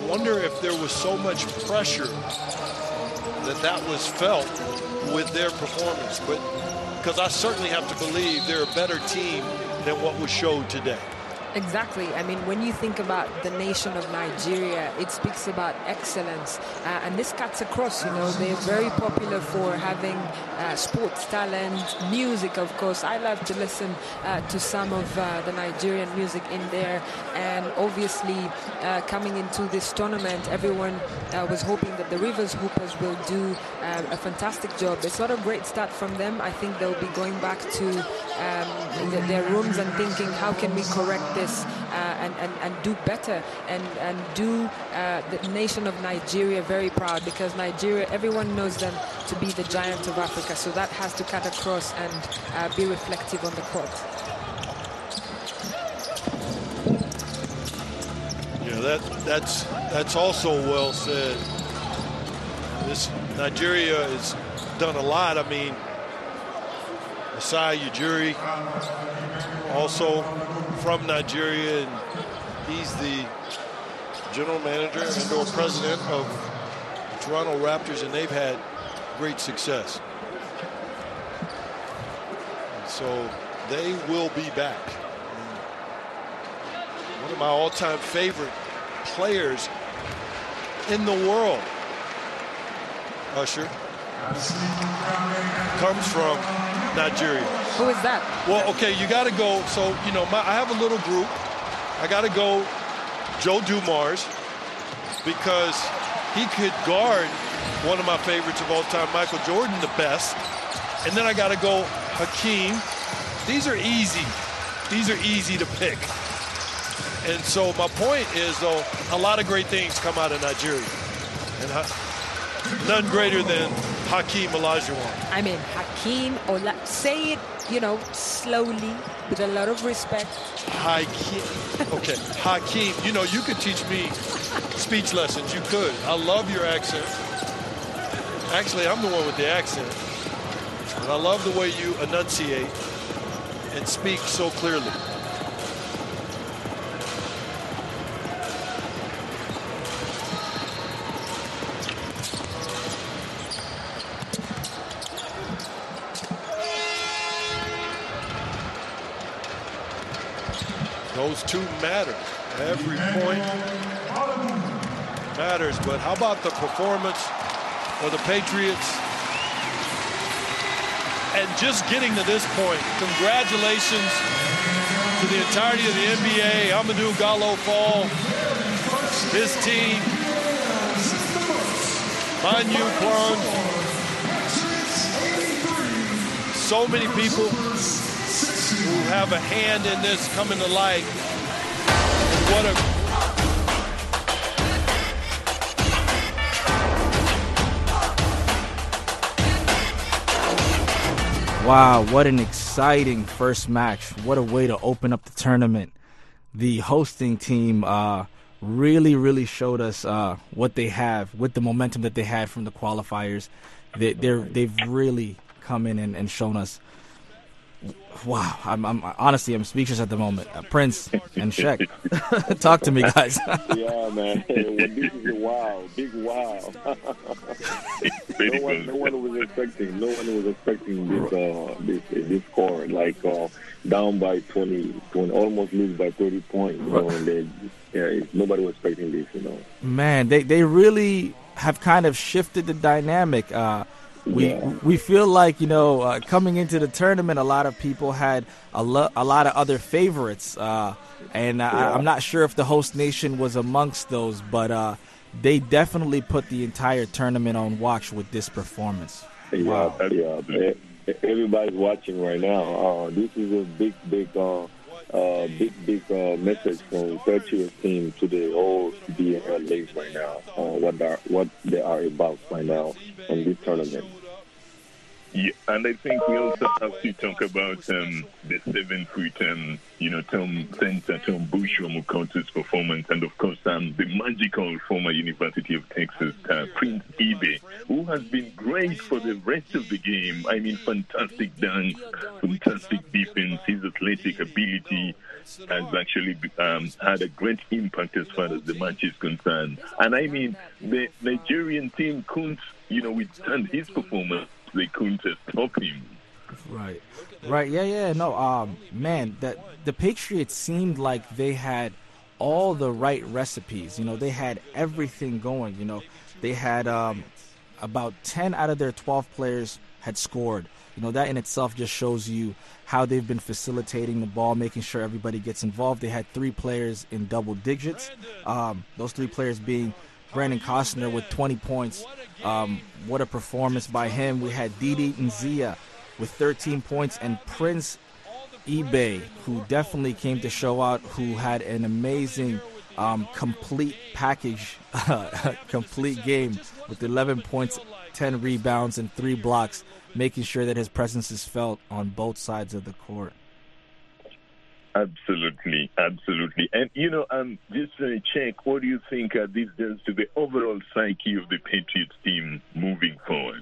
wonder if there was so much pressure that was felt with their performance. But because I certainly have to believe they're a better team than what was showed today. Exactly. I mean, when you think about the nation of Nigeria, it speaks about excellence. And this cuts across, they're very popular for having sports talent, music, of course. I love to listen to some of the Nigerian music in there. And obviously, coming into this tournament, everyone was hoping that the Rivers Hoopers will do a fantastic job. It's not a great start from them. I think they'll be going back to their rooms and thinking, how can we correct this and do better and do the nation of Nigeria very proud, because Nigeria, everyone knows them to be the giant of Africa, so that has to cut across and be reflective on the court. Yeah, that's also well said. This Nigeria has done a lot. I mean, Asai Ujiri, also from Nigeria, and he's the general manager and or president of the Toronto Raptors, and they've had great success. And so they will be back. And one of my all-time favorite players in the world, Usher, comes from Nigeria. Who is that? Well, okay, you got to go. So, I have a little group. I got to go Joe Dumars, because he could guard one of my favorites of all time, Michael Jordan, the best. And then I got to go Hakeem. These are easy. These are easy to pick. And so my point is, though, a lot of great things come out of Nigeria. And none greater than Hakeem Olajuwon. I mean, Hakeem say it, slowly, with a lot of respect. Hakeem. Okay, Hakeem. You could teach me speech lessons. You could. I love your accent. Actually, I'm the one with the accent. But I love the way you enunciate and speak so clearly. Those two matter. Every point matters. But how about the performance of the Patriots? And just getting to this point, congratulations to the entirety of the NBA, Amadou Gallo-Fall, his team, Manu Plung, so many people who have a hand in this coming to light. What a Wow, what an exciting first match. What a way to open up the tournament. The hosting team really showed us what they have with the momentum that they had from the qualifiers. They've really come in and shown us. Wow, I'm honestly speechless at the moment. Prince and Shaq, talk to me, guys. Yeah, man. Well, this is a wow, big wow. no one was expecting this score, like down by 20, almost lose by 30 points. And nobody was expecting this. Man, they really have kind of shifted the dynamic. We feel like, coming into the tournament, a lot of people had a lot of other favorites. I'm not sure if the host nation was amongst those, but they definitely put the entire tournament on watch with this performance. Wow. Yeah. Everybody's watching right now. This is a big message from Patriots team to the whole CBL leagues right now. What they are about right now in this tournament. Yeah, and I think we also have to talk about the 7-foot, center Tom Bushra-Mukonto's performance, and of course the magical former University of Texas Prince Ibe, who has been great for the rest of the game. I mean, fantastic dunk, fantastic defense, his athletic ability, has actually had a great impact as far as the match is concerned. And I mean, the Nigerian team couldn't, withstand his performance. They couldn't stop him. Right. Yeah. No, man, the Patriots seemed like they had all the right recipes. They had everything going. They had about 10 out of their 12 players had scored. That in itself just shows you how they've been facilitating the ball, making sure everybody gets involved. They had 3 players in double digits. Those 3 players being Brandon Costner with 20 points. What a performance by him. We had Didi Nzia with 13 points, and Prince eBay, who definitely came to show out, who had an amazing complete package, complete game with 11 points, 10 rebounds, and 3 blocks, making sure that his presence is felt on both sides of the court. Absolutely. And, just to check, what do you think this does to the overall psyche of the Patriots team moving forward?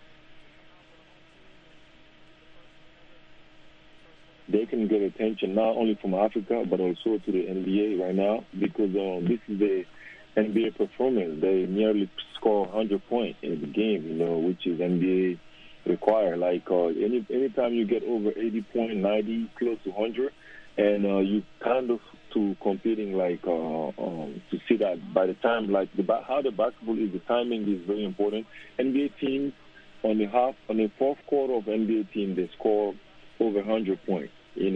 They can get attention not only from Africa, but also to the NBA right now, because this is the NBA performance. They nearly score 100 points in the game, which is NBA required. Like anytime you get over 80 points, 90, close to 100, and you kind of to competing to see that by the time how the basketball is, the timing is very important. NBA teams on the fourth quarter of NBA team, they score over 100 points.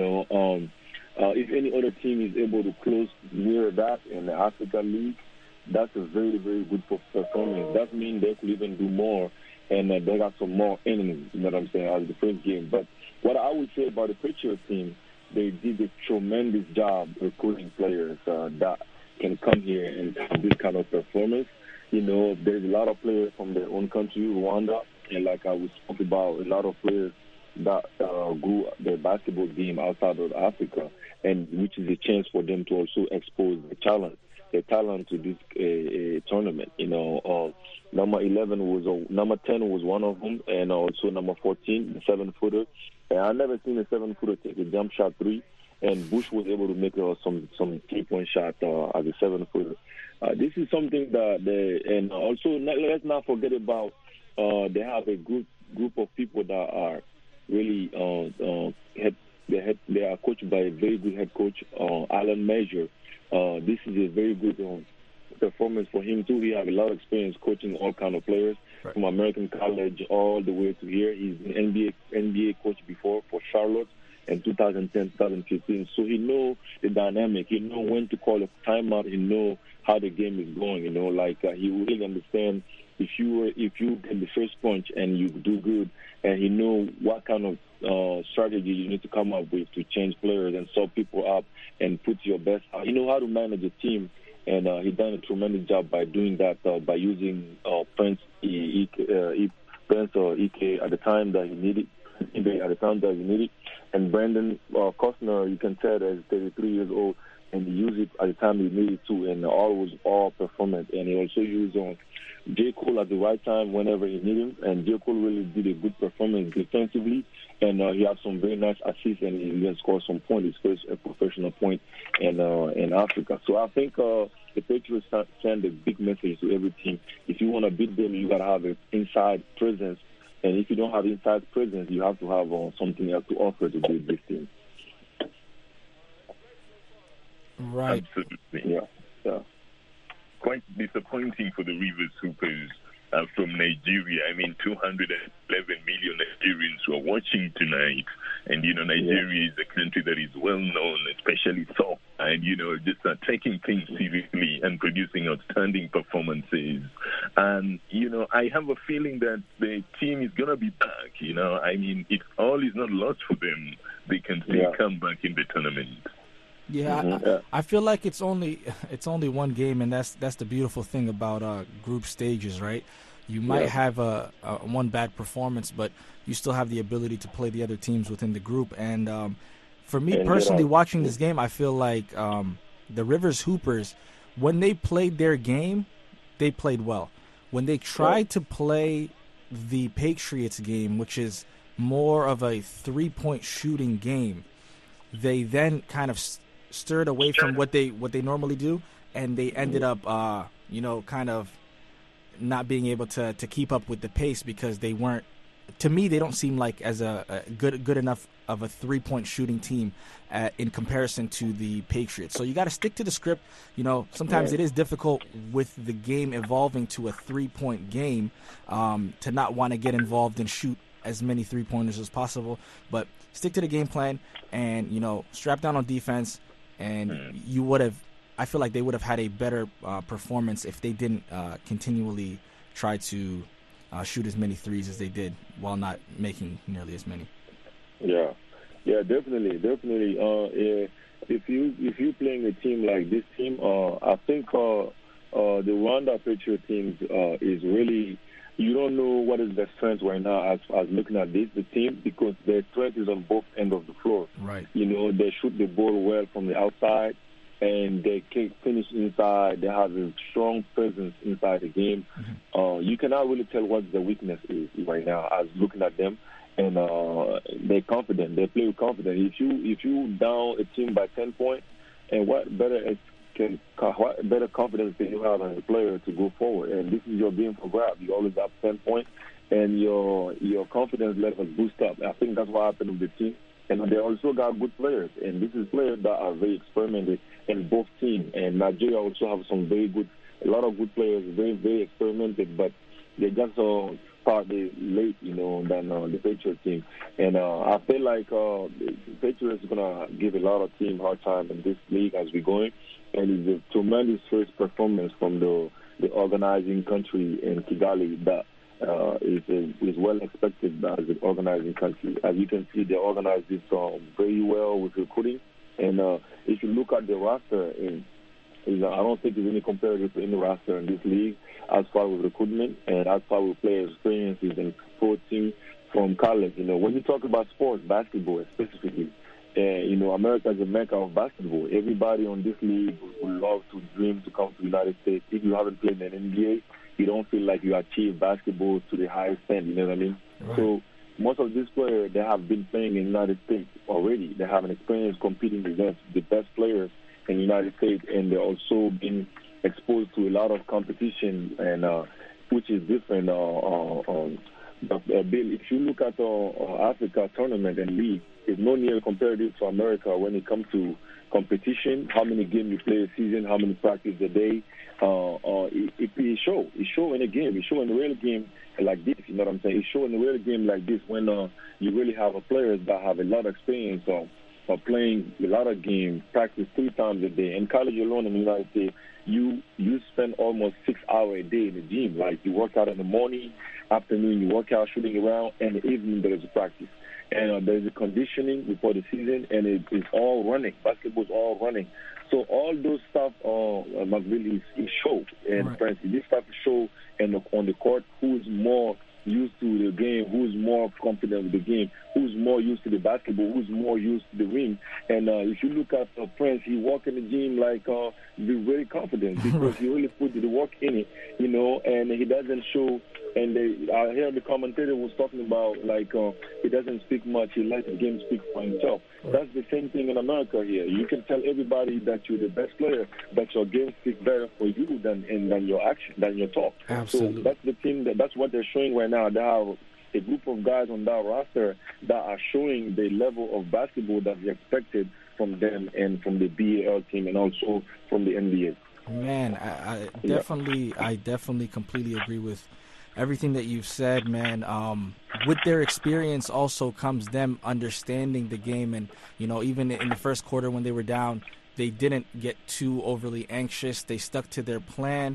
If any other team is able to close near that in the Africa League, that's a very, very good performance. That means they could even do more, and they got some more innings, you know what I'm saying, out of the first game. But what I would say about the Patriots team, they did a tremendous job recruiting players that can come here and have this kind of performance. There's a lot of players from their own country, Rwanda, and like I was talking about, a lot of players that grew their basketball game outside of Africa, and which is a chance for them to also expose their talent to this tournament. Number 10 was one of them, and also number 14, the 7-footer. And I've never seen a 7-footer take a jump shot 3, and Bush was able to make some 3-point shot as a 7-footer. This is something that and also let's not forget about they have a group of people that are really they are coached by a very good head coach, Alan Major. This is a very good performance for him too. He has a lot of experience coaching all kind of players, right, from American college all the way to here. He's been NBA coach before for Charlotte in 2010, 2015. So he knows the dynamic. He knows when to call a timeout. He knows how the game is going. He really understands if you get the first punch and you do good, and he knows what kind of strategy you need to come up with to change players and sub people up and put your best out. He knows how to manage a team, and he done a tremendous job by doing that by using Prince or Ike at the time that he needed. And Brandon Costner, you can tell that he's 33 years old, and he used it at the time he needed to, and all performance. And he also used J. Cole at the right time whenever he needed him, and J. Cole really did a good performance defensively, and he had some very nice assists, and he even scored some points, his first professional point in Africa. So I think the Patriots send a big message to every team. If you want to beat them, you got to have an inside presence, and if you don't have inside presence, you have to have something else to offer to beat this team. Right. Absolutely. Yeah. Quite disappointing for the Rivers Hoopers from Nigeria. I mean, 211 million Nigerians who are watching tonight. And, Nigeria is a country that is well known, especially soccer, and, just taking things seriously and producing outstanding performances. And, I have a feeling that the team is going to be back. I mean, all is not lost for them. They can still come back in the tournament. Yeah, I feel like it's only one game, and that's the beautiful thing about group stages, right? You might have a one bad performance, but you still have the ability to play the other teams within the group. And for me personally, watching this game, I feel like the Rivers Hoopers, when they played their game, they played well. When they tried to play the Patriots game, which is more of a 3-point shooting game, they then kind of stirred away from what they normally do, and they ended up kind of not being able to keep up with the pace because they weren't. To me, they don't seem like as a good enough of a 3-point shooting team in comparison to the Patriots. So you got to stick to the script. Sometimes it is difficult with the game evolving to a 3-point game to not want to get involved and shoot as many 3-pointers as possible. But stick to the game plan and, strap down on defense. And you would have, I feel like they would have had a better performance if they didn't continually try to shoot as many threes as they did while not making nearly as many. Yeah, definitely. If you playing a team like this team, I think the Rwanda Patriot team is really, you don't know what is their strength right now as looking at the team, because their strength is on both ends of the floor. Right. They shoot the ball well from the outside, and they can finish inside. They have a strong presence inside the game. Mm-hmm. You cannot really tell what the weakness is right now as looking at them. And they're confident. They play with confidence. If you down a team by 10 points, and what better confidence can you have as a player to go forward? And this is your game for grab. You always have 10 points, and your confidence level boost up. I think that's what happened with the team. And they also got good players, and this is players that are very experimented in both teams. And Nigeria also have a lot of good players, very, very experimented, but they just started late, than the Patriots team. And I feel like the Patriots is going to give a lot of team hard time in this league as we're going. And it's a tremendous first performance from the organizing country in Kigali that is well expected as an organizing country. As you can see, they organized it very well with recruiting. And if you look at the roster, I don't think there's any comparative to any roster in this league as far as recruitment and as far as player experiences and sporting from college. When you talk about sports, basketball specifically, America is a mecca of basketball. Everybody on this league would love to dream to come to the United States. If you haven't played in the NBA, you don't feel like you achieve basketball to the highest end, you know what I mean? Right. So most of these players, they have been playing in the United States already. They have an experience competing against the best players in the United States, and they're also been exposed to a lot of competition, and which is different. Bill, if you look at Africa tournament and league, it's no near comparative to America when it comes to competition, how many games you play a season, how many practice a day. It show in a game. It show in a real game like this, you know what I'm saying? It show in a real game like this when you really have players that have a lot of experience of playing a lot of games, practice 3 times a day. In college alone in the United States, you spend almost 6 hours a day in the gym. Like you work out in the morning, afternoon, you work out shooting around, and in the evening there is a practice. And there's a conditioning before the season, and it's all running. Basketball is all running. So all those stuff, McVille, is show. And right. Frankly, this stuff is show and on the court who's more used to the game, who's more confident with the game, who's more used to the basketball, who's more used to the ring. And if you look at Prince, he walk in the gym like be very confident because he really put the work in it, and he doesn't show. And I hear the commentator was talking about like he doesn't speak much. He lets the game speak for himself. That's the same thing in America here. You can tell everybody that you're the best player, but your game speaks better for you than your action, than your talk. Absolutely. So that's the thing. That's what they're showing right now. They have a group of guys on that roster that are showing the level of basketball that's expected from them and from the BAL team and also from the NBA. Man, I definitely completely agree with everything that you've said, man. With their experience also comes them understanding the game. And, even in the first quarter when they were down, they didn't get too overly anxious. They stuck to their plan.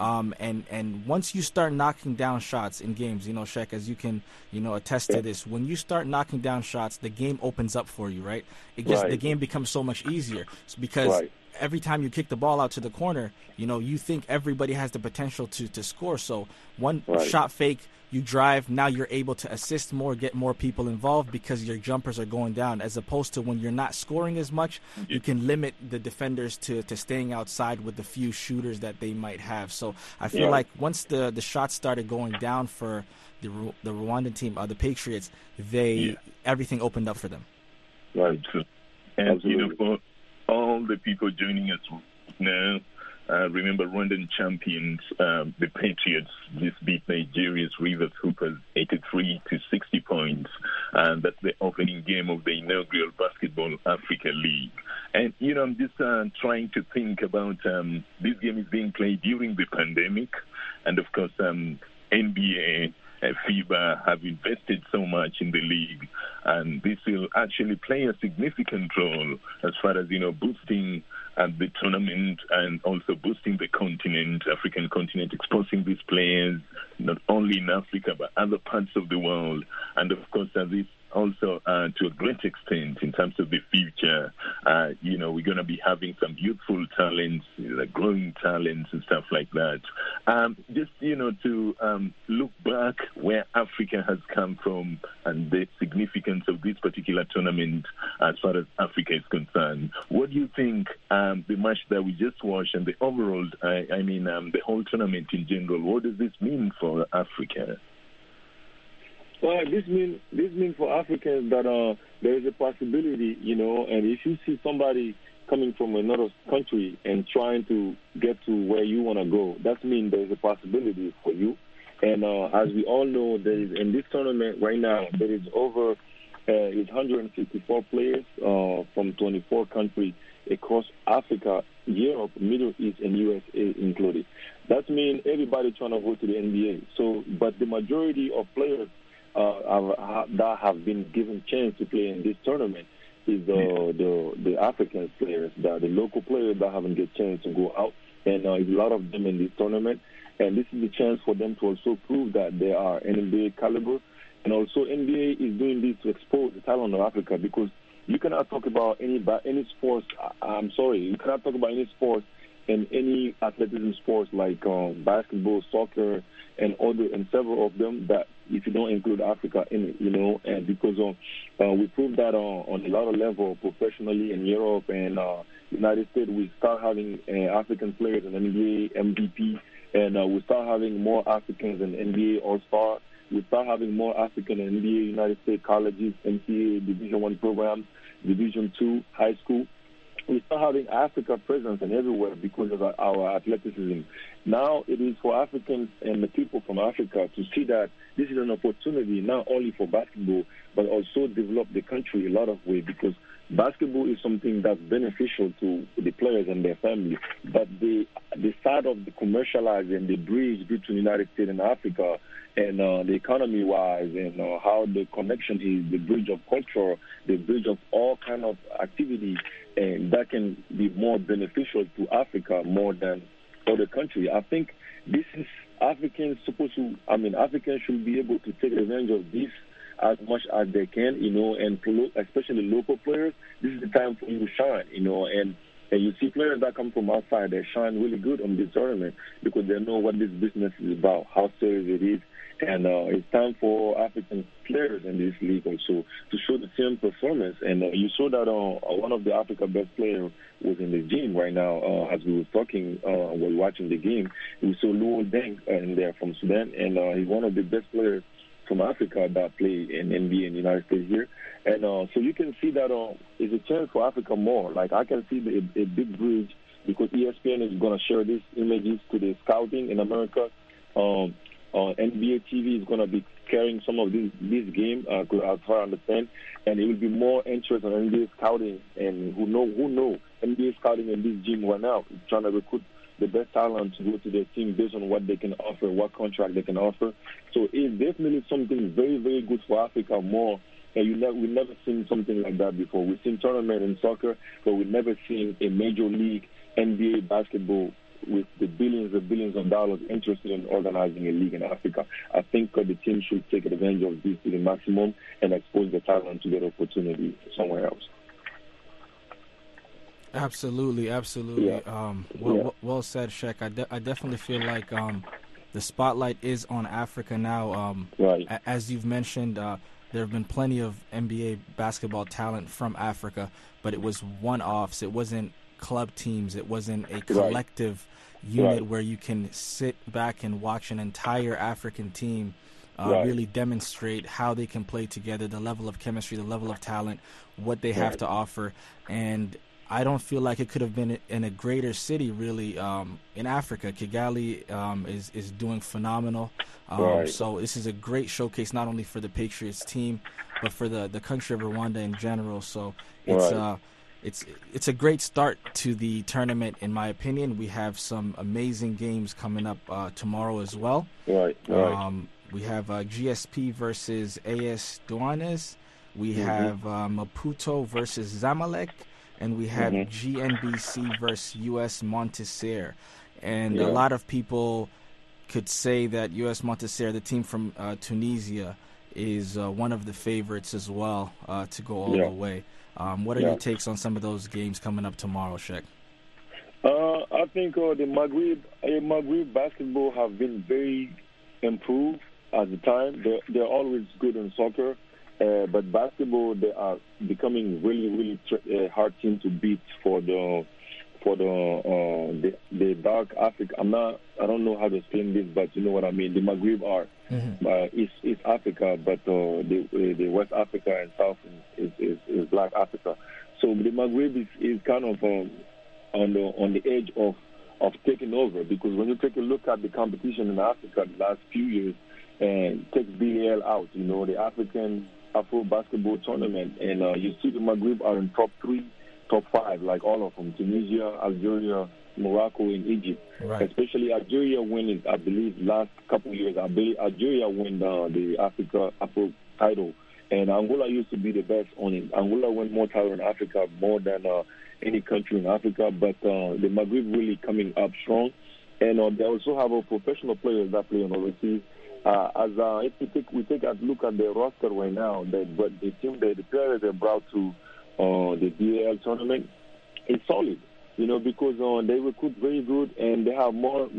And once you start knocking down shots in games, Shek, as you can, attest to this, when you start knocking down shots, the game opens up for you, right? The game becomes so much easier because every time you kick the ball out to the corner, you think everybody has the potential to score. So one shot fake, you drive, now you're able to assist more, get more people involved because your jumpers are going down, as opposed to when you're not scoring as much, you can limit the defenders to staying outside with the few shooters that they might have. So I feel like once the shots started going down for the Rwandan team, the Patriots, everything opened up for them. Right. And, all the people joining us now. Remember, Rwandan champions, the Patriots, just beat Nigeria's Rivers Hoopers 83-60 points. And that's the opening game of the inaugural Basketball Africa League. And, I'm just trying to think about this game is being played during the pandemic. And, of course, NBA, FIBA have invested so much in the league. And this will actually play a significant role as far as, boosting the tournament and also boosting the continent, African continent, exposing these players not only in Africa but other parts of the world. And, of course, this also to a great extent in terms of the future, we're going to be having some youthful talents, growing talents and stuff like that. Just, to look back where Africa has come from and the significance of this particular tournament as far as Africa is concerned. What do you think the match that we just watched and the overall, the whole tournament in general, what does this mean for Africa? Well, this means for Africans that there is a possibility, and if you see somebody coming from another country and trying to get to where you want to go, that means there is a possibility for you. And as we all know, there is in this tournament right now, there is over 154 players from 24 countries across Africa, Europe, Middle East, and USA included. That means everybody trying to go to the NBA. So, but the majority of players that have been given chance to play in this tournament is the African players, the local players that haven't get chance to go out, and a lot of them in this tournament. And this is a chance for them to also prove that they are NBA caliber. And also NBA is doing this to expose the talent of Africa, because you cannot talk about any sports. You cannot talk about any sports and any athleticism sports like basketball, soccer, and several of them that if you don't include Africa in it, and because we proved that on a lot of level professionally in Europe and United States, we start having African players in NBA MVP, and we start having more Africans in NBA All-Star. We start having more African in NBA United States colleges, NCAA Division I programs, Division II high school. We start having Africa presence and everywhere because of our athleticism. Now it is for Africans and the people from Africa to see that this is an opportunity not only for basketball, but also develop the country a lot of ways, because basketball is something that's beneficial to the players and their family. But the side of the commercializing the bridge between the United States and Africa, and the economy-wise, and how the connection is, the bridge of culture, the bridge of all kind of activity, and that can be more beneficial to Africa more than other countries. I think this is Africans should be able to take advantage of this as much as they can, and especially local players. This is the time for you to shine, and you see players that come from outside, they shine really good on this tournament because they know what this business is about, how serious it is. And it's time for African players in this league also to show the same performance. And you saw that one of the Africa best players was in the gym right now as we were talking while watching the game. We saw Luol Deng in there from Sudan, and he's one of the best players from Africa that play in NBA in the United States here. And so you can see that it's a chance for Africa more. Like I can see a big bridge because ESPN is going to share these images to the scouting in America. NBA TV is going to be carrying some of this game, as far as I understand, and it will be more interest on NBA scouting. And who know NBA scouting in this gym right now is trying to recruit the best talent to go to their team based on what they can offer, what contract they can offer. So it's definitely something very, very good for Africa more. And we've never seen something like that before. We've seen tournament in soccer, but we've never seen a major league NBA basketball with the billions of dollars interested in organizing a league in Africa. I think the team should take advantage of this to the maximum and expose the talent to get opportunity somewhere else. Absolutely. Yeah. Well said, Sheck. I definitely feel like the spotlight is on Africa now. Right. As you've mentioned, there have been plenty of NBA basketball talent from Africa, but it was one-offs. It wasn't club teams. It wasn't a collective unit where you can sit back and watch an entire African team really demonstrate how they can play together, the level of chemistry, the level of talent, what they have to offer. And I don't feel like it could have been in a greater city, really, in Africa. Kigali is doing phenomenal. Right. So this is a great showcase, not only for the Patriots team, but for the country of Rwanda in general. So it's a great start to the tournament, in my opinion. We have some amazing games coming up tomorrow as well. Right. We have GSP versus AS Douanes. We have Maputo versus Zamalek. And we have GNBC versus US Monteser. And a lot of people could say that US Monteser, the team from Tunisia, is one of the favorites as well to go all the way. What are your takes on some of those games coming up tomorrow, Sheikh? I think the Maghreb basketball have been very improved at the time. They're always good in soccer. But basketball, they are becoming really hard team to beat for the dark Africa. I don't know how to explain this, but you know what I mean. The Maghreb are East Africa, but the West Africa and South is Black Africa. So the Maghreb is kind of on the edge of taking over, because when you take a look at the competition in Africa the last few years, and take BAL out, you know, the African Afro basketball tournament, and you see the Maghreb are in top 3, top 5, like all of them: Tunisia, Algeria, Morocco, and Egypt. Right. Especially Algeria winning, I believe, last couple of years. I believe Algeria won the Afro title, and Angola used to be the best on it. Angola won more title in Africa, more than any country in Africa, but the Maghreb really coming up strong, and they also have a professional players that play on overseas. If we take a look at the roster right now, the players they brought to the BAL tournament, it's solid, you know, because they recruit very good, and they have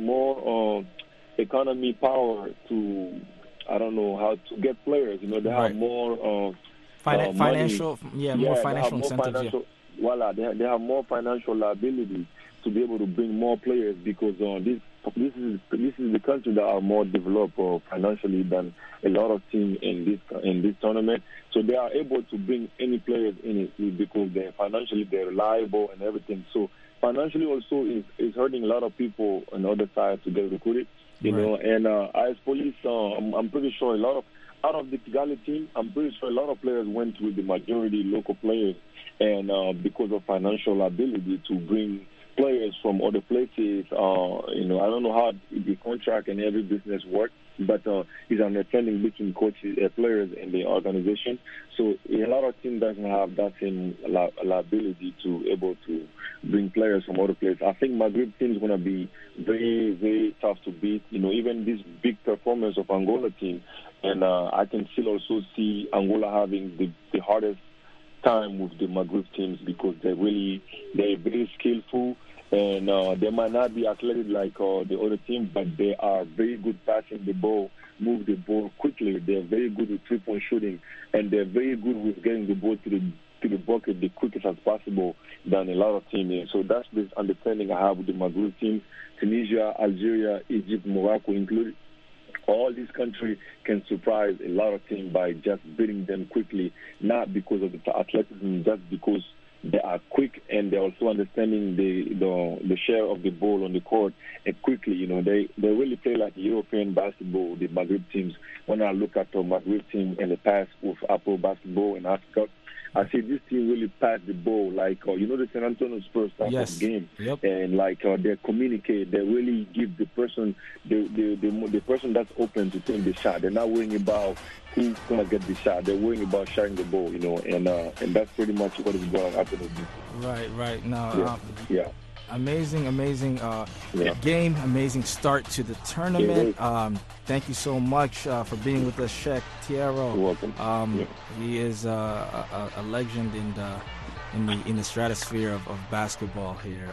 more economy power to, I don't know how to get players. You know, they have more financial, more financial incentives. They have more financial liability to be able to bring more players, because this is the country that are more developed financially than a lot of teams in this tournament. So they are able to bring any players in it because they're reliable and everything. So financially also is hurting a lot of people on the other side to get recruited. You know, and as police, I'm pretty sure out of the Kigali team, I'm pretty sure a lot of players went with the majority local players, and because of financial ability to bring players from other places. You know, I don't know how the contract and every business works, but it's an understanding between coaches, players, and the organization. So a lot of teams doesn't have that same liability to able to bring players from other places. I think Maghreb team is going to be very, very tough to beat. You know, even this big performance of Angola team, and I can still also see Angola having the hardest time with the Maghreb teams, because they're very skillful, and they might not be athletic like the other team, but they are very good passing the ball, move the ball quickly. They're very good with 3-point shooting, and they're very good with getting the ball to the bucket the quickest as possible than a lot of teams. So that's the understanding I have with the Maghreb teams. Tunisia, Algeria, Egypt, Morocco included. All these countries can surprise a lot of teams by just beating them quickly, not because of the athleticism, just because they are quick, and they're also understanding the share of the ball on the court and quickly. You know, they really play like European basketball, the Maghreb teams. When I look at the Maghreb team in the past with Afro basketball in Africa, I see this team really pass the ball like, you know, the San Antonio Spurs type of game. Yep. And like they communicate, they really give the person the person that's open to take the shot. They're not worrying about who's gonna get the shot. They're worrying about sharing the ball, you know, and that's pretty much what is going to happen with this. Right. Now, amazing game, amazing start to the tournament. Thank you so much for being with us, Sheikh Tiero. You're welcome. He is a legend in the stratosphere of basketball here.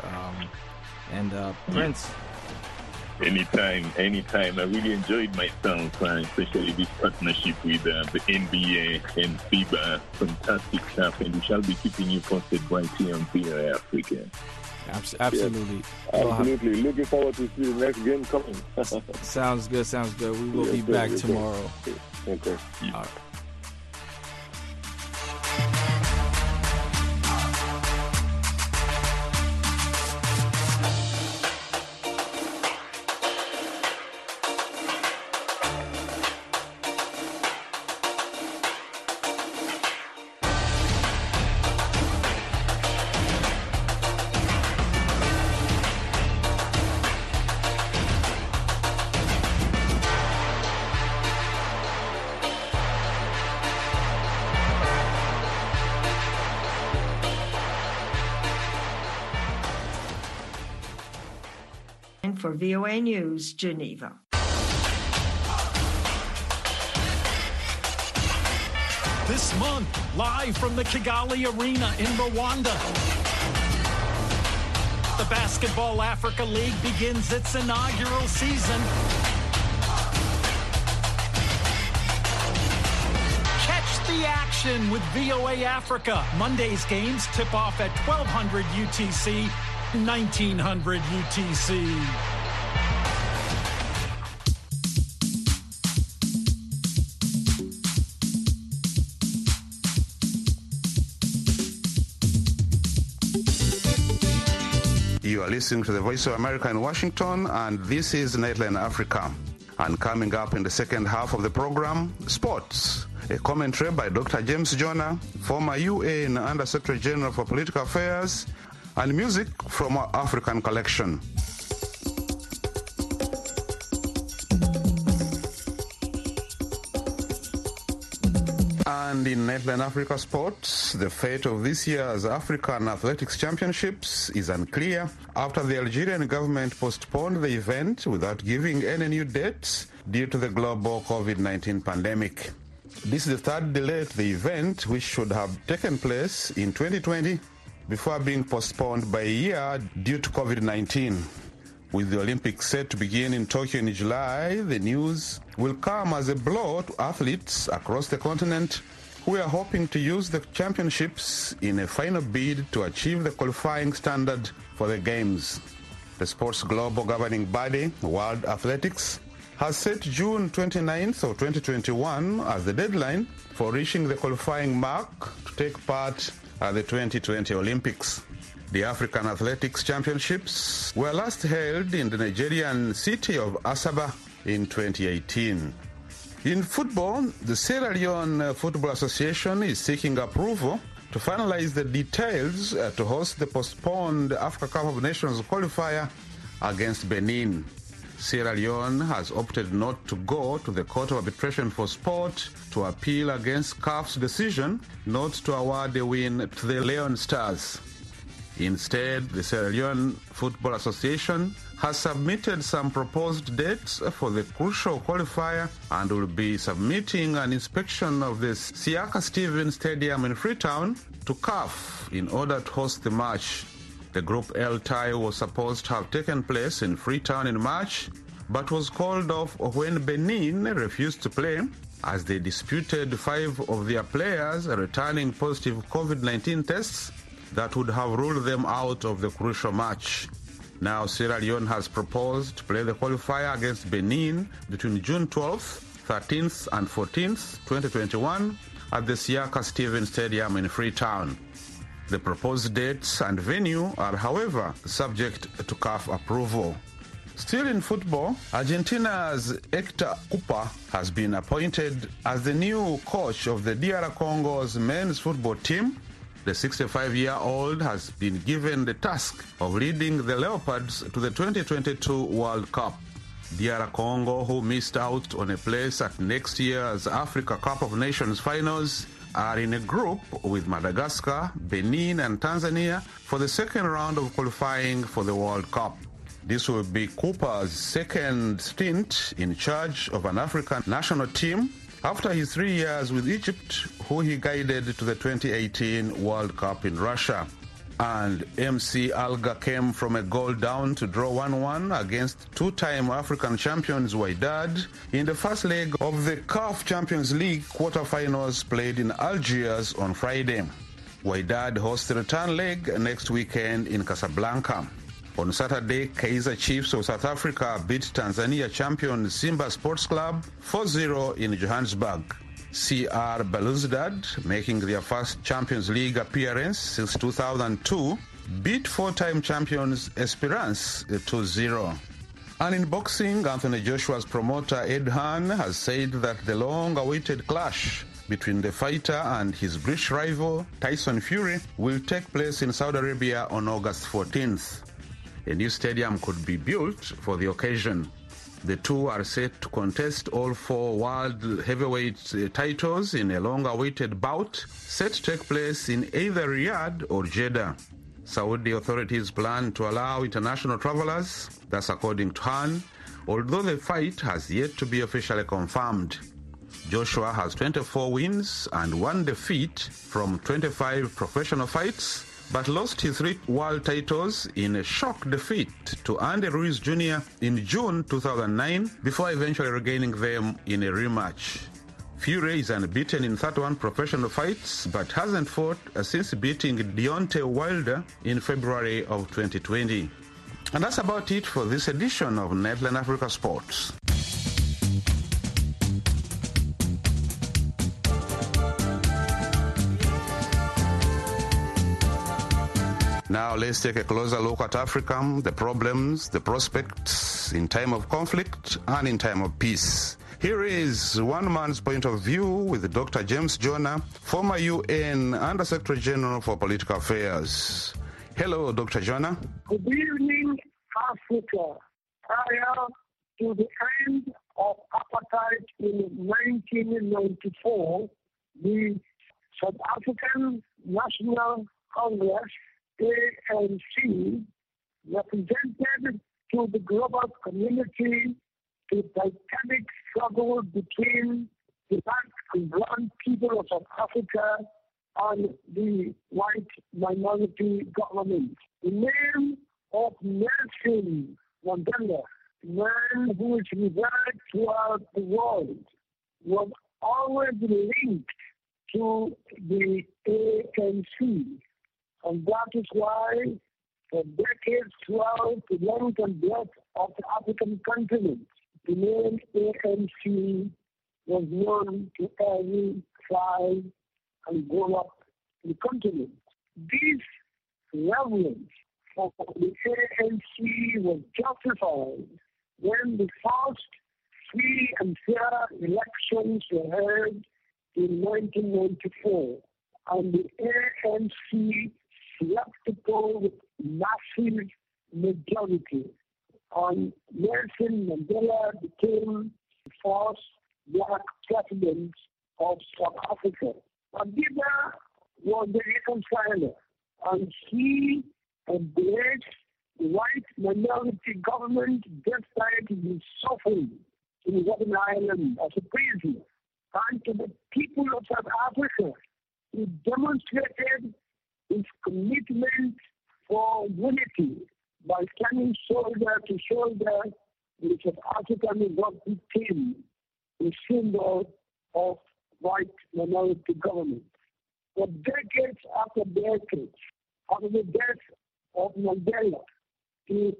Prince. Anytime. I really enjoyed myself, especially this partnership with the NBA and FIBA. Fantastic stuff, and we shall be keeping you posted right here on VOA Africa. Absolutely. Yes. Absolutely. Looking forward to see the next game coming. Sounds good. We will be back tomorrow. Okay. All right. And for VOA News, Geneva. This month, live from the Kigali Arena in Rwanda, the Basketball Africa League begins its inaugural season. Catch the action with VOA Africa. Monday's games tip off at 1200 UTC, 1900 UTC. You are listening to the Voice of America in Washington, and this is Nightline Africa. And coming up in the second half of the program, sports. A commentary by Dr. James Jonah, former UN Under-Secretary General for Political Affairs, and music from our African collection. And in Nightline Africa Sports, the fate of this year's African Athletics Championships is unclear after the Algerian government postponed the event without giving any new dates due to the global COVID-19 pandemic. This is the third delay to the event, which should have taken place in 2020 before being postponed by a year due to COVID-19. With the Olympics set to begin in Tokyo in July, the news will come as a blow to athletes across the continent who are hoping to use the championships in a final bid to achieve the qualifying standard for the Games. The sport's global governing body, World Athletics, has set June 29th of 2021 as the deadline for reaching the qualifying mark to take part at the 2020 Olympics. The African Athletics Championships were last held in the Nigerian city of Asaba in 2018. In football, the Sierra Leone Football Association is seeking approval to finalize the details to host the postponed Africa Cup of Nations qualifier against Benin. Sierra Leone has opted not to go to the Court of Arbitration for Sport to appeal against CAF's decision not to award a win to the Leone Stars. Instead, the Sierra Leone Football Association has submitted some proposed dates for the crucial qualifier and will be submitting an inspection of the Siaka Stevens Stadium in Freetown to CAF in order to host the match. The Group L tie was supposed to have taken place in Freetown in March, but was called off when Benin refused to play as they disputed 5 of their players returning positive COVID-19 tests that would have ruled them out of the crucial match. Now Sierra Leone has proposed to play the qualifier against Benin between June 12th, 13th and 14th, 2021 at the Siaka Stevens Stadium in Freetown. The proposed dates and venue are, however, subject to CAF approval. Still in football, Argentina's Hector Cuper has been appointed as the new coach of the DR Congo's men's football team. The 65-year-old has been given the task of leading the Leopards to the 2022 World Cup. DR Congo, who missed out on a place at next year's Africa Cup of Nations finals, are in a group with Madagascar, Benin and Tanzania for the second round of qualifying for the World Cup. This will be Cooper's second stint in charge of an African national team after his 3 years with Egypt, who he guided to the 2018 World Cup in Russia. And MC Alger came from a goal down to draw 1-1 against two-time African champions Wydad in the first leg of the CAF Champions League quarterfinals played in Algiers on Friday. Wydad hosts the return leg next weekend in Casablanca. On Saturday, Kaizer Chiefs of South Africa beat Tanzania champion Simba Sports Club 4-0 in Johannesburg. CR Belouizdad, making their first Champions League appearance since 2002, beat four-time champions Esperance 2-0. And in boxing, Anthony Joshua's promoter Ed Hearn has said that the long-awaited clash between the fighter and his British rival Tyson Fury will take place in Saudi Arabia on August 14th. A new stadium could be built for the occasion. The two are set to contest all 4 world heavyweight titles in a long-awaited bout set to take place in either Riyadh or Jeddah. Saudi authorities plan to allow international travelers That's according to Han, although the fight has yet to be officially confirmed. Joshua has 24 wins and 1 defeat from 25 professional fights, but lost his 3 world titles in a shock defeat to Andy Ruiz Jr. in June 2009 before eventually regaining them in a rematch. Fury is unbeaten in 31 professional fights, but hasn't fought since beating Deontay Wilder in February of 2020. And that's about it for this edition of Nightline Africa Sports. Now let's take a closer look at Africa, the problems, the prospects in time of conflict and in time of peace. Here is one man's point of view with Dr. James Jonah, former UN Under-Secretary General for Political Affairs. Hello, Dr. Jonah. Good evening, Africa. Prior to the end of apartheid in 1994, the South African National Congress, ANC, represented to the global community the titanic struggle between the black and brown people of South Africa and the white minority government. The name of Nelson Mandela, man who is revered throughout the world, was always linked to the ANC. And that is why, for decades throughout the length and breadth of the African continent, the name ANC was known to every tribe and grow up in the continent. This reverence for the ANC was justified when the first free and fair elections were held in 1994, and the ANC swept the poll with massive majority, and Nelson Mandela became the first black president of South Africa. Mandela was the reconciler, and he embraced the white minority government despite his suffering in Robben Island as a prisoner. And to the people of South Africa, he demonstrated his commitment for unity by standing shoulder to shoulder with South African rugby team, a symbol of white minority government. For decades after decades, after the death of Mandela, the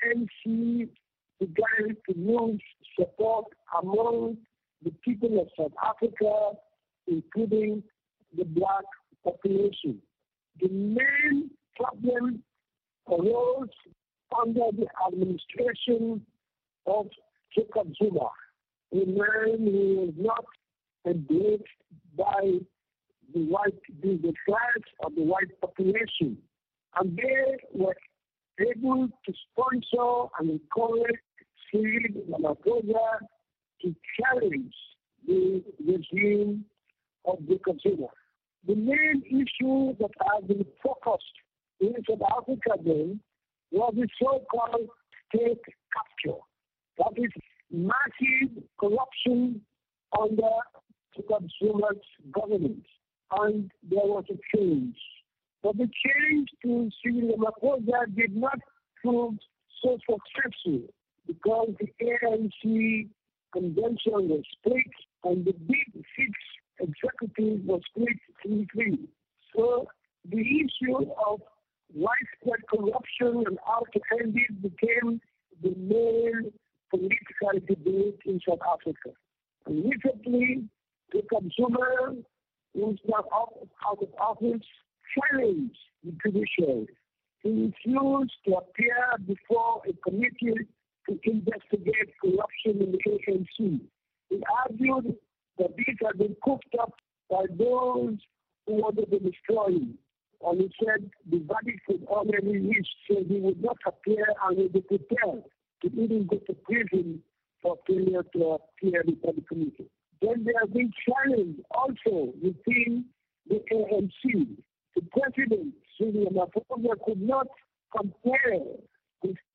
ANC began to lose support among the people of South Africa, including the black population. The main problem arose under the administration of Jacob Zuma, a man who was not embraced by the white business class or the white population. And they were able to sponsor and encourage Cyril Ramaphosa to challenge the regime of Jacob Zuma. The main issue that has been focused in South Africa then was the so-called state capture. That is massive corruption under Jacob Zuma's government. And there was a change. But the change to Cyril Ramaphosa did not prove so successful because the ANC convention was split and the big six executives were split 3-3. So the issue of widespread corruption and how to end it became the main political debate in South Africa. And recently, Jacob Zuma, who is now out of office, challenged the judiciary. He refused to appear before a committee to investigate corruption in the ANC. He argued that this had been cooked up by those who wanted to destroy him. And he said the verdict was already reached, so he would not appear and would be prepared to even go to prison for failure to appear before the committee. Then there has been challenge also within the ANC. The president, Cyril Ramaphosa, could not compare his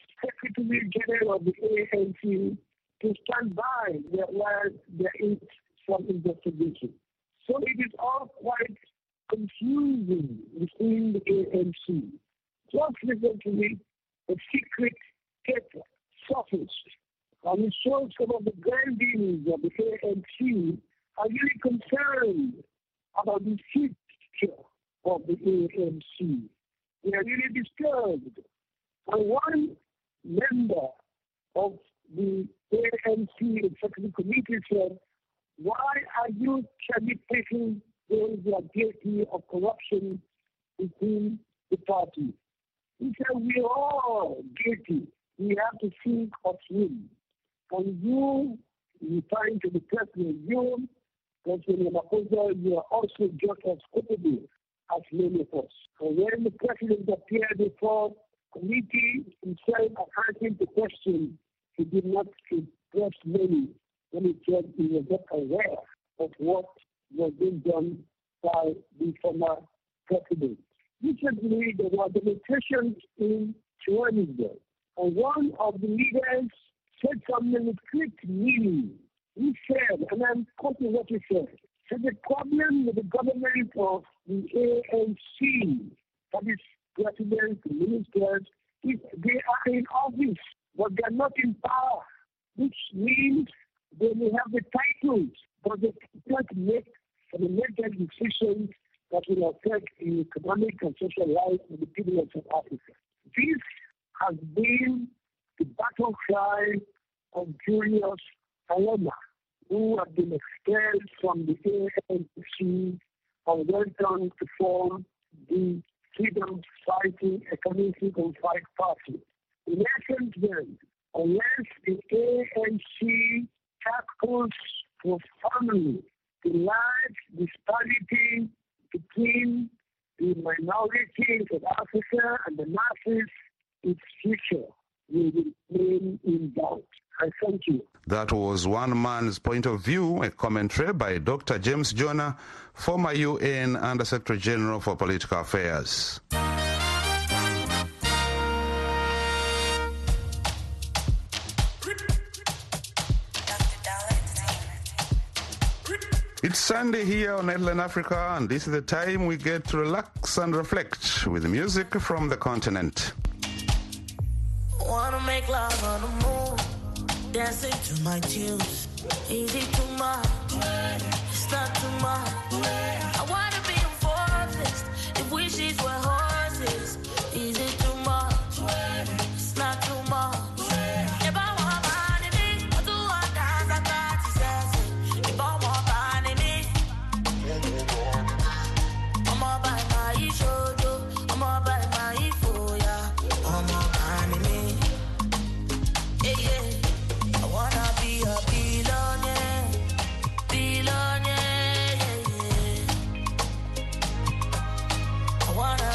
Secretary General of the ANC to stand by while there is some investigation. So it is all quite confusing within the ANC. Just recently, a secret paper surfaced, and it shows some of the grand dealers of the ANC are really concerned about the future of the ANC. They are really disturbed. And one member of the ANC Executive Committee said, why are you cherry-picking those who are guilty of corruption within the party? He said, we are all guilty. We have to think of him. And you, referring to the president, you, President Ramaphosa, you are also just as culpable as many of us. And when the president appeared before committee himself answering the question, he did not impress many when he said he was not aware of what was being done by the former president. Recently, there were demonstrations in Johannesburg, and one of the leaders said something with great meaning. He said, and I'm quoting what he said, the problem with the government of the ANC, that is president, the ministers, is they are in office, but they are not in power, which means they may have the titles, but they can't make fundamental decisions that will affect the economic and social life of the people of South Africa. This has been the battle cry of Julius Malema, who have been expelled from the ANC and went on to form the Freedom Fighting Economic Freedom Fight Party. In essence, then, unless the ANC tackles profoundly the large disparity between the minorities of Africa and the masses, its future will remain in doubt. I thank you. That was one man's point of view, a commentary by Dr. James Jonah, former UN Under-Secretary General for Political Affairs. It's Sunday here on Headline Africa, and this is the time we get to relax and reflect with music from the continent. Wanna make love on the moon, dancing to my tunes. Is it too much? It's not too much. I wanna be a forest if wishes were horses. Is it too much? It's not too much. If I want money, I do want dance, I got to say. If I want money, I'm all by my shoulder, I'm all by my fool, yeah. I'm all by me. Yeah, yeah. I wanna be a billionaire, billionaire, yeah, yeah. I wanna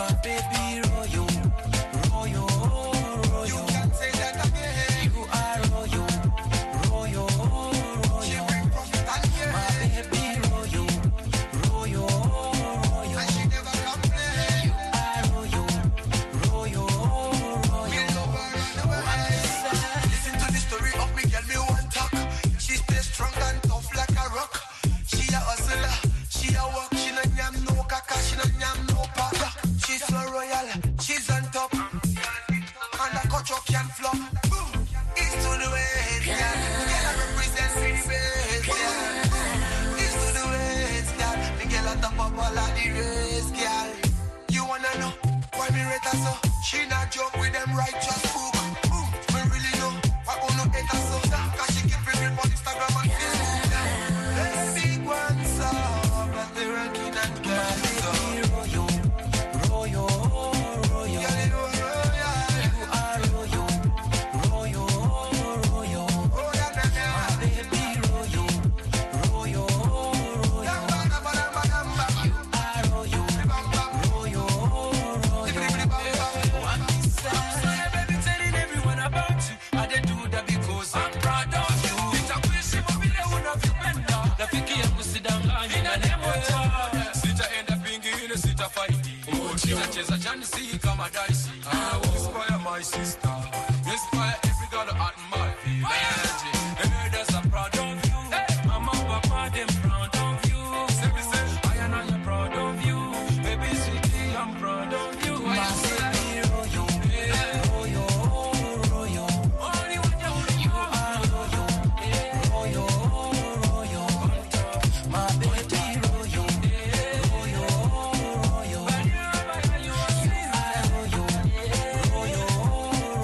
my baby royal, royal, royal. You can say that again. You are royal, royal, royal. She bring profit and gain. My baby royal, royal, royal. And she never complain. You are royal, royal, royal. Me love her and the way. Listen to the story of me girl, me one talk. She stay strong and tough like a rock. She a hustler, she a walk. She no nyam no kaka, she no nyam no paka. She's so royal, she's on top. And a culture can flop. East to the west, yeah. Girl I represent the best, yeah. East to the west, yeah. Me girl on top of all of the race, girl. You wanna know why me rate her so? She not joke with them righteous book. Me really know why I no hate her so. Cause she keep it real on Instagram and Facebook, yeah. Big one so, but the ranking and girl so. Royal, royal, royal. Girl, you are royal. You are royal, royal, royal. Royal, my baby royal, royal, royal. You are royal, royal, royal. Sorry, baby, telling everyone about you. I did do that because I'm proud of you. It's a question, but we don't want to be the Vicky and we sit down in an emotion. Sita end up being in a sita fight. Sita chesa chani see come a dice. I will inspire my sister. Inspire every girl at my village. Hey, there's a proud of you. Mama, papa, them proud of you. Say me say, I and I am proud of you. Baby, sweetie, I'm proud of you. My baby royal, royal, royal. Only one you are royal, royal, royal. My baby royal, royal, royal. You are royal, royal, royal.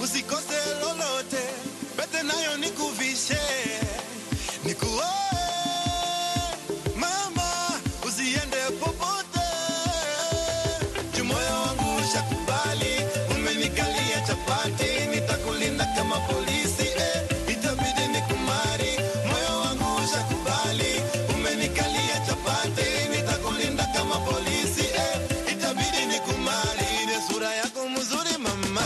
usikose lolote, pete nayo nikuvishe, nikuoe mama, usiende popote, moyo wangu ushakubali, umenikalia chapati, nitakulinda kama polisi, itabidi nikumari, moyo wangu ushakubali, umenikalia chapati, nitakulinda kama polisi, itabidi nikumari, ile sura yako mzuri mama.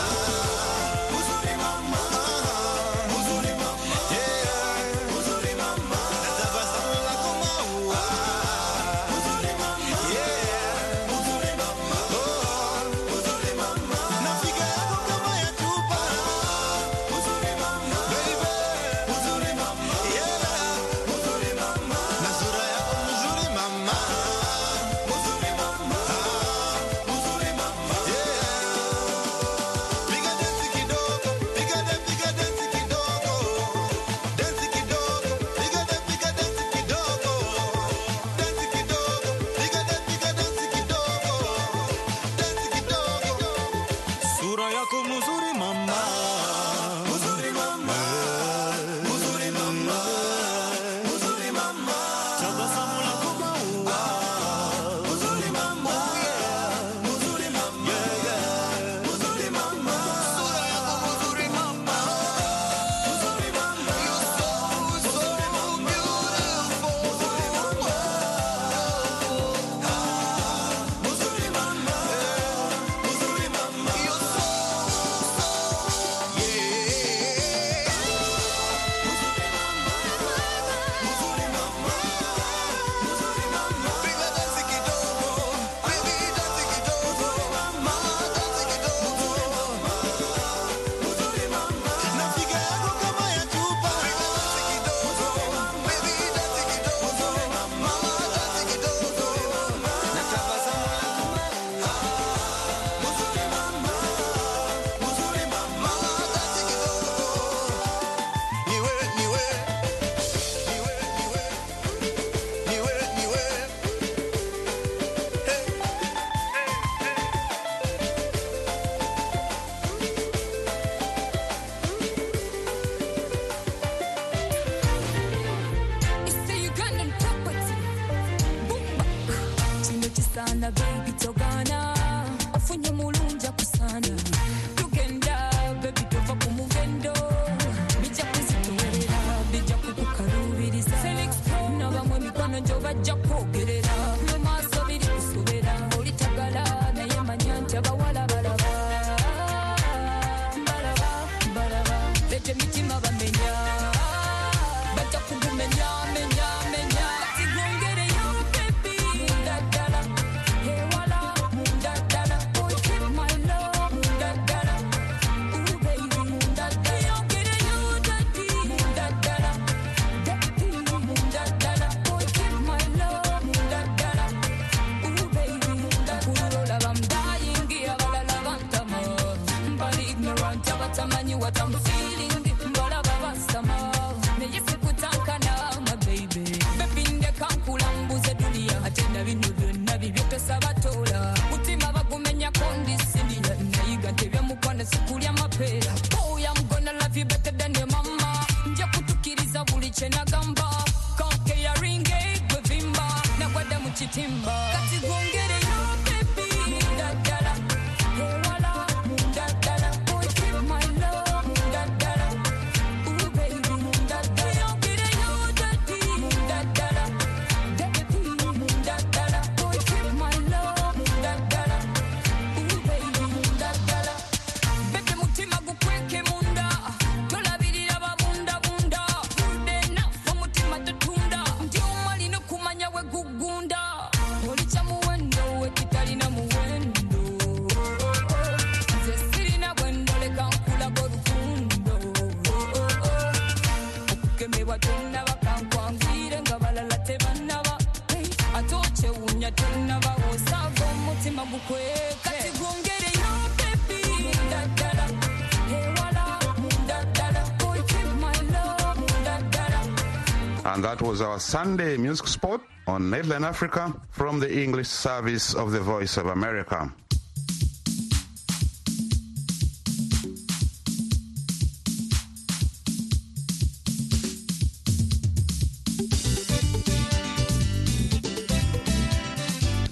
And that was our Sunday music spot on Nateline Africa from the English service of the Voice of America.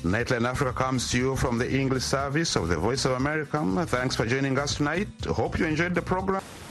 Nightline Africa comes to you from the English service of the Voice of America. Thanks for joining us tonight. Hope you enjoyed the program.